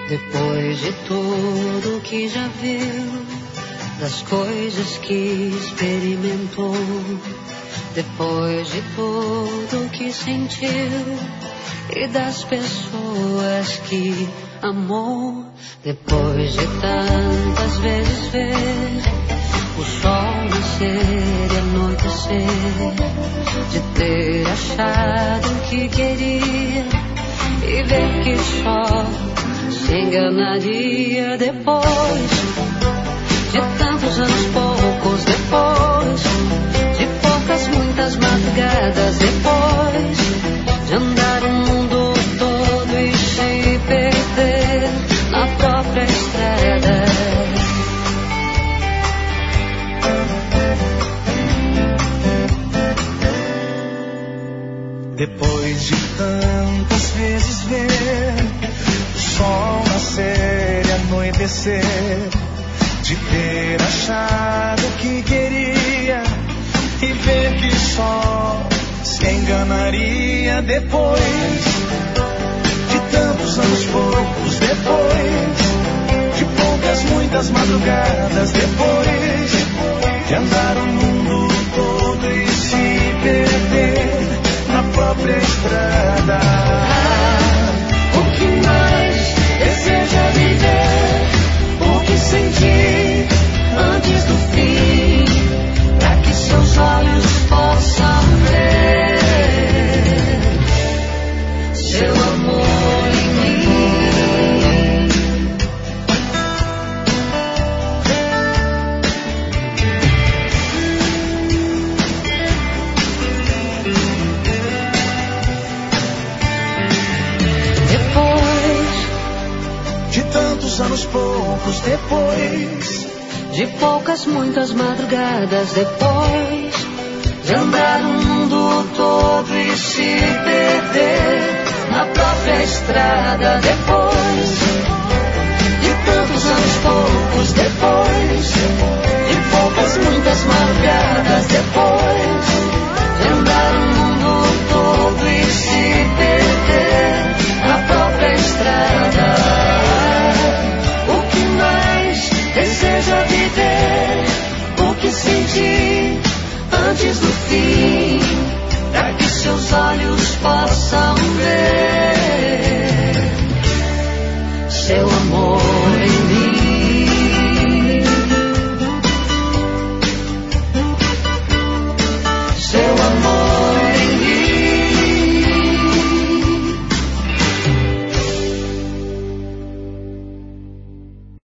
Depois de tudo que já viu, das coisas que experimentou, depois de tudo que sentiu e das pessoas que amou, depois de tantas vezes ver o sol nascer e anoitecer, de ter achado o que queria e ver que só se enganaria, depois de tantos anos poucos, depois de poucas, muitas madrugadas, depois de andar o mundo todo e se perder na própria estrada. Depois de tantas vezes ver o sol nascer e anoitecer, de ter achado o que queria e ver que só se enganaria, depois de tantos anos poucos, depois de poucas, muitas madrugadas, depois de andar o mundo todo e se perder na própria estrada. O que mais deseja viver, o que sentir antes do fim, para que seus olhos possam ver seu amor em mim. Depois de tantos anos poucos, depois de poucas, muitas madrugadas, depois de andar o mundo todo e se perder na própria estrada, depois de tantos anos poucos, depois de poucas, muitas madrugadas, depois de andar o mundo todo e se perder na própria estrada. O que mais deseja viver, o que sentir antes do fim, para que seus olhos